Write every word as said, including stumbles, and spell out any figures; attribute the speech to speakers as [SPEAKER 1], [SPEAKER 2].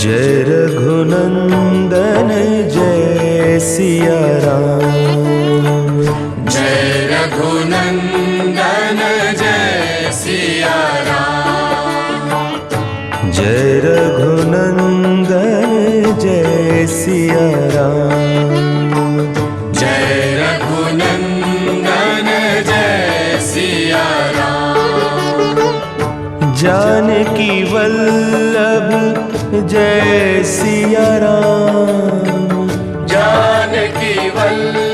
[SPEAKER 1] Jai Raghunandan Jai Siya Ram.
[SPEAKER 2] Jai Raghunandan Jai Siya Ram.
[SPEAKER 1] Jai Raghunandan Jai Siya Ram.
[SPEAKER 2] Jai Raghunandan Jai Siya Ram.
[SPEAKER 1] Janaki Vallabh Jai Siya Ram.
[SPEAKER 2] Janaki Vallabh